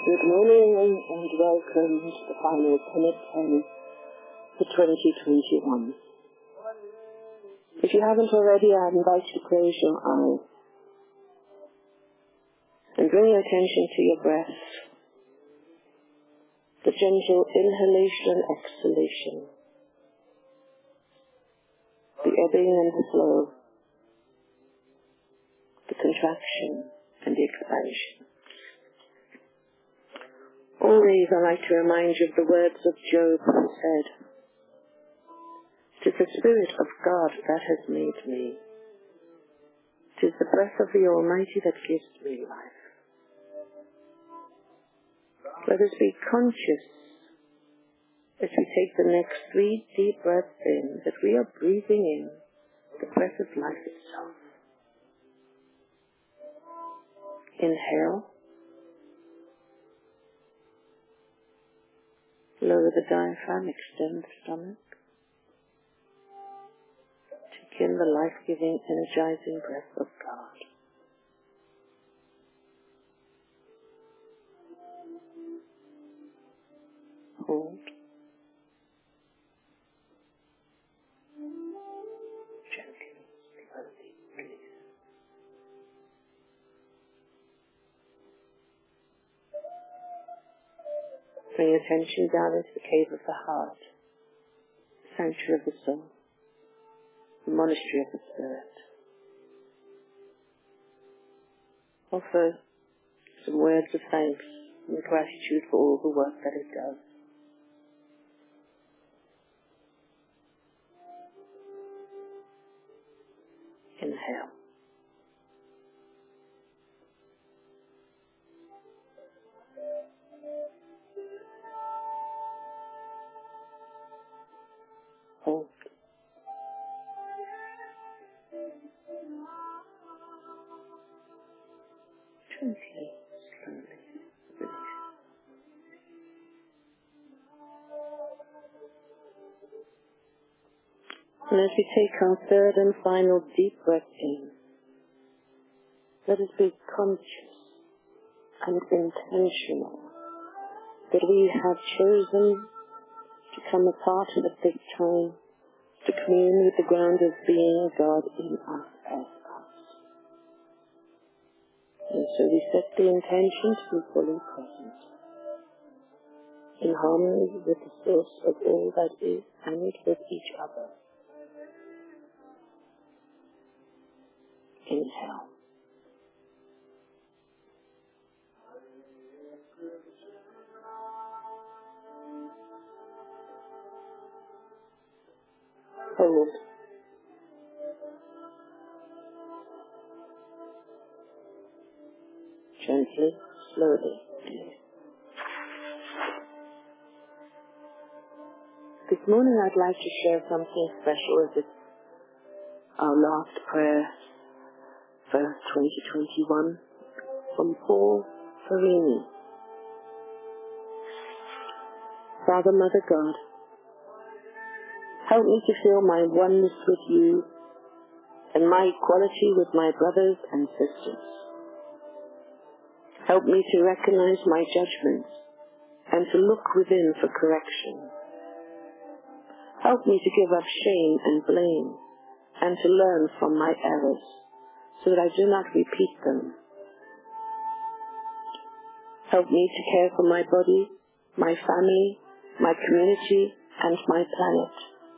Good morning and welcome to the final 10 at 10 for 2021. If you haven't already, I invite you to close your eyes and bring your attention to your breath, the gentle inhalation and exhalation, the ebbing and the flow, the contraction and the expansion. Always I like to remind you of the words of Job, who said, "'Tis the Spirit of God that has made me. 'Tis the breath of the Almighty that gives me life." Let us be conscious as we take the next 3 deep breaths in that we are breathing in the breath of life itself. Inhale. Lower the diaphragm, extend the stomach. Take in the life-giving, energizing breath of God. Hold. Gently, slowly, release. Bring attention down into the cave of the heart, the sanctuary of the soul, the monastery of the spirit. Offer some words of thanks and gratitude for all the work that it does. Inhale. Hold. Gently, slowly, release. And as we take our third and final deep breath in, let us be conscious and intentional that we have chosen to come apart at this time to commune with the ground of being God in us as us. And so we set the intention to be fully present, in harmony with the source of all that is and with each other. Inhale. Hold. Gently, slowly, release. This morning I'd like to share something special as it's our last prayer for 2021 from Paul Farini. Father, Mother God, help me to feel my oneness with you and my equality with my brothers and sisters. Help me to recognize my judgments and to look within for correction. Help me to give up shame and blame and to learn from my errors so that I do not repeat them. Help me to care for my body, my family, my community, and my planet.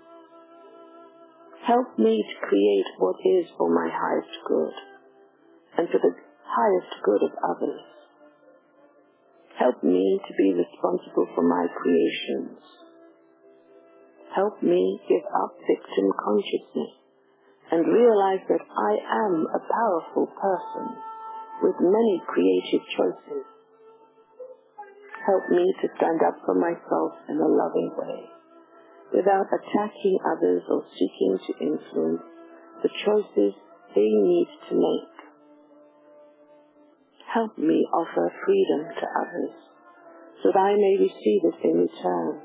Help me to create what is for my highest good and for the highest good of others. Help me to be responsible for my creations. Help me give up victim consciousness and realize that I am a powerful person with many creative choices. Help me to stand up for myself in a loving way, without attacking others or seeking to influence the choices they need to make. Help me offer freedom to others, so that I may receive it in return.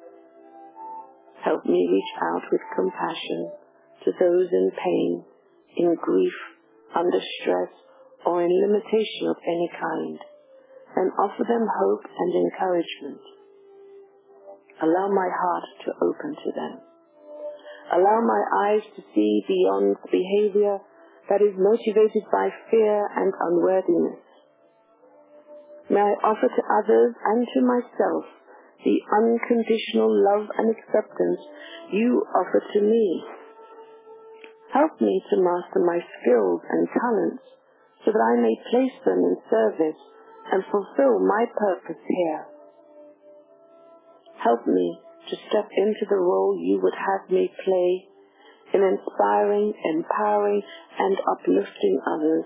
Help me reach out with compassion to those in pain, in grief, under stress, or in limitation of any kind, and offer them hope and encouragement. Allow my heart to open to them. Allow my eyes to see beyond behavior that is motivated by fear and unworthiness. May I offer to others and to myself the unconditional love and acceptance you offer to me. Help me to master my skills and talents so that I may place them in service and fulfill my purpose here. Help me to step into the role you would have me play in inspiring, empowering, and uplifting others.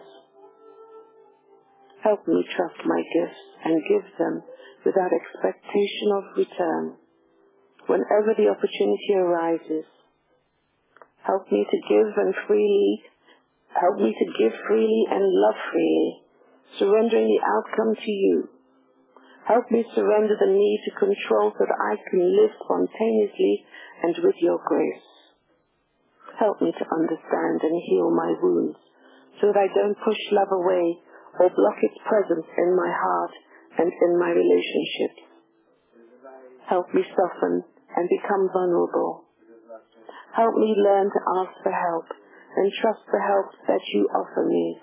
Help me trust my gifts and give them without expectation of return whenever the opportunity arises. Help me to give freely and love freely, surrendering the outcome to you. Help me surrender the need to control so that I can live spontaneously and with your grace. Help me to understand and heal my wounds so that I don't push love away or block its presence in my heart and in my relationships. Help me soften and become vulnerable. Help me learn to ask for help and trust the help that you offer me.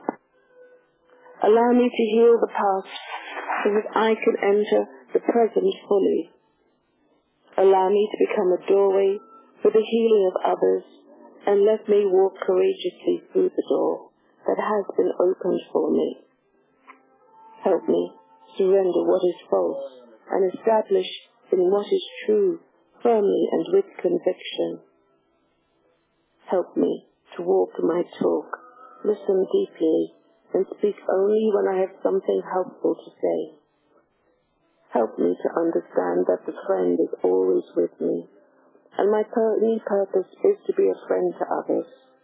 Allow me to heal the past so that I can enter the present fully. Allow me to become a doorway for the healing of others, and let me walk courageously through the door that has been opened for me. Help me surrender what is false and establish in what is true firmly and with conviction. Help me to walk my talk, listen deeply, and speak only when I have something helpful to say. Help me to understand that the friend is always with me, and my only purpose is to be a friend to others.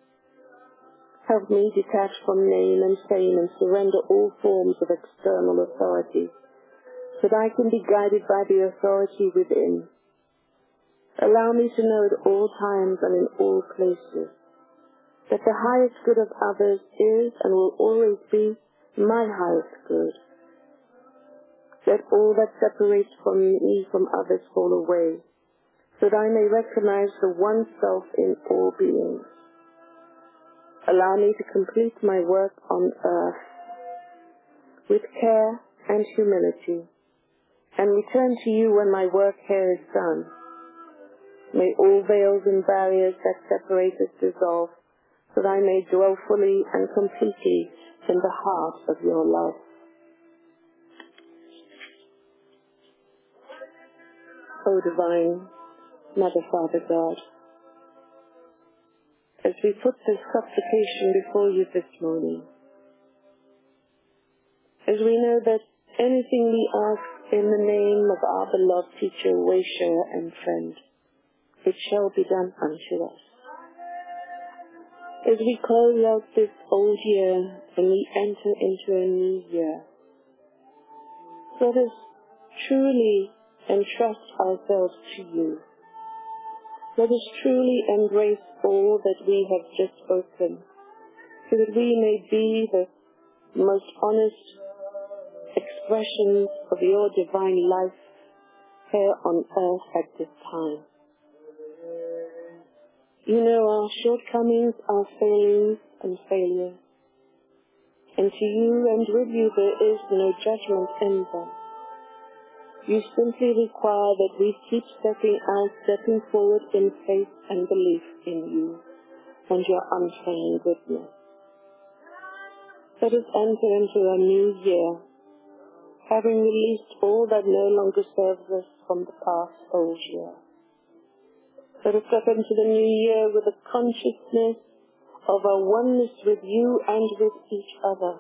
Help me detach from name and fame and surrender all forms of external authority, so that I can be guided by the authority within. Allow me to know at all times and in all places that the highest good of others is and will always be my highest good. Let all that separates me from others fall away, so that I may recognize the one self in all beings. Allow me to complete my work on earth with care and humility, and return to you when my work here is done. May all veils and barriers that separate us dissolve, so that I may dwell fully and completely in the heart of your love. O divine Mother, Father, God, as we put this supplication before you this morning, as we know that anything we ask in the name of our beloved teacher, wayshare, and friend, it shall be done unto us. As we close out this old year and we enter into a new year, let us truly entrust ourselves to you. Let us truly embrace all that we have just spoken, so that we may be the most honest expressions of your divine life here on earth at this time. You know our shortcomings, our failings and failures, and to you and with you there is no judgment in them. You simply require that we keep stepping forward in faith and belief in you and your unfailing goodness. Let us enter into a new year, having released all that no longer serves us from the past old year. Let us step into the new year with a consciousness of our oneness with you and with each other.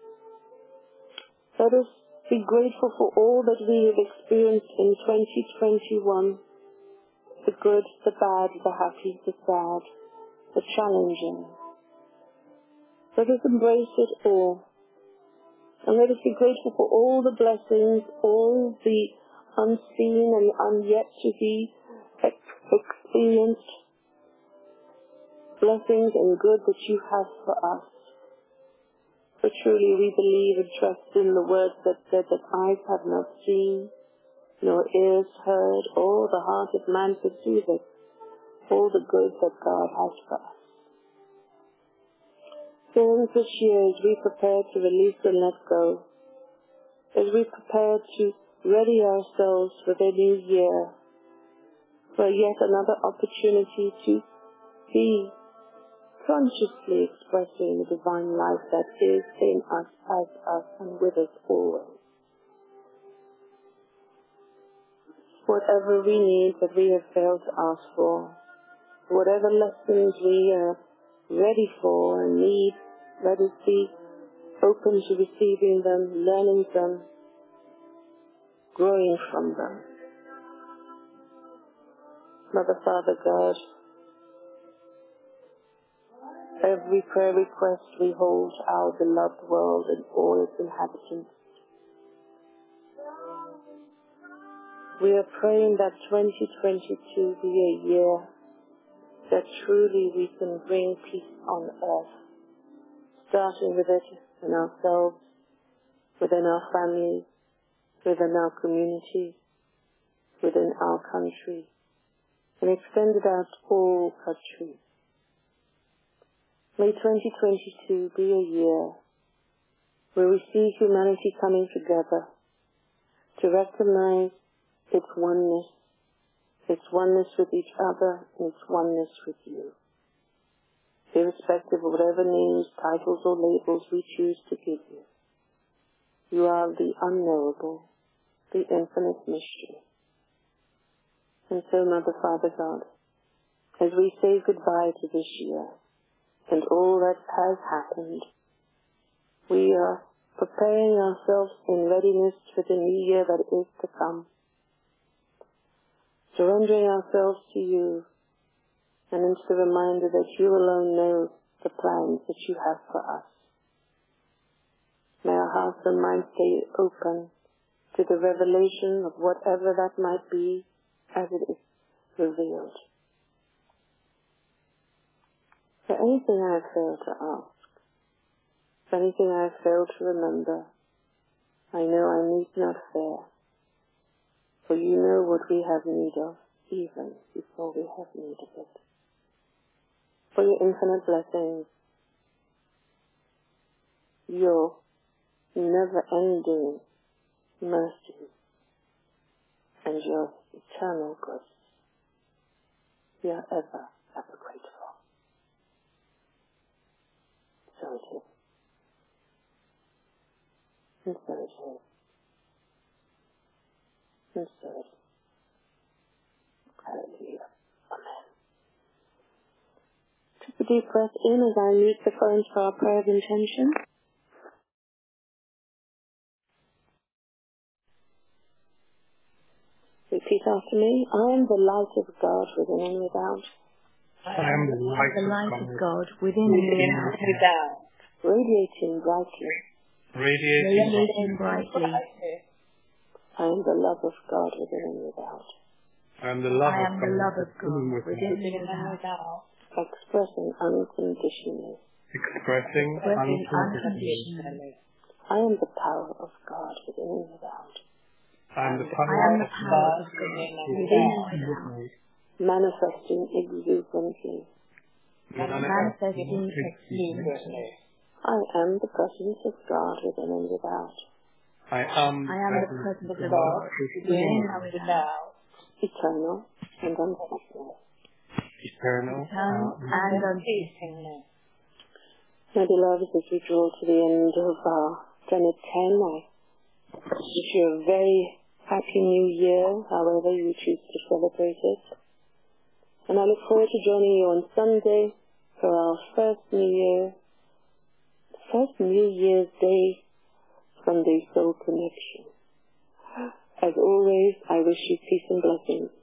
Let us be grateful for all that we have experienced in 2021, the good, the bad, the happy, the sad, the challenging. Let us embrace it all, and let us be grateful for all the blessings, all the unseen and yet to be experienced blessings and good that you have for us. For truly we believe and trust in the words that said that eyes have not seen, nor ears heard, or the heart of man perceiveth all the good that God has for us. So this year, as we prepare to release and let go, as we prepare to ready ourselves for the new year, for yet another opportunity to be consciously expressing the divine life that is in us, as us, and with us always. Whatever we need that we have failed to ask for, whatever lessons we are ready for and need, let us be open to receiving them, learning them, growing from them. Mother, Father, God, every prayer request we hold our beloved world and all its inhabitants. We are praying that 2022 be a year that truly we can bring peace on earth, starting with it in ourselves, within our families, within our communities, within our country, and extended out to all countries. May 2022 be a year where we see humanity coming together to recognize its oneness with each other, and its oneness with you. Irrespective of whatever names, titles, or labels we choose to give you, you are the unknowable, the infinite mystery. And so, Mother, Father, God, as we say goodbye to this year and all that has happened, we are preparing ourselves in readiness for the new year that is to come, surrendering ourselves to you, and into the reminder that you alone know the plans that you have for us. May our hearts and minds stay open to the revelation of whatever that might be as it is revealed. For anything I have failed to ask, for anything I have failed to remember, I know I need not fear, for you know what we have need of, even before we have need of it. For your infinite blessings, your never-ending mercy, and your eternal grace, we are ever grateful. So it is. And so it is. And so it is. Hallelujah. Amen. Take a deep breath in as I mute the phones for our prayer of intention. Repeat after me. I am the light of God within and without. I am the light of God within and without. Radiating brightly. Radiating brightly. I am the love of God within and without. I am the love of God within and without. Expressing unconditionally. Expressing unconditionally. I am the power of God within and without. I am the power of God within and within without. and without. Manifesting exuberantly. Manifesting exuberantly. I am the presence of God within and without. I am the presence of God within and without. Eternal and unceasing. Eternal and unceasing. My beloved, as we draw to the end of our Tenet 10, I wish you a very happy new year, however you choose to celebrate it. And I look forward to joining you on Sunday for our first New Year's Day Sunday Soul Connection. As always, I wish you peace and blessings.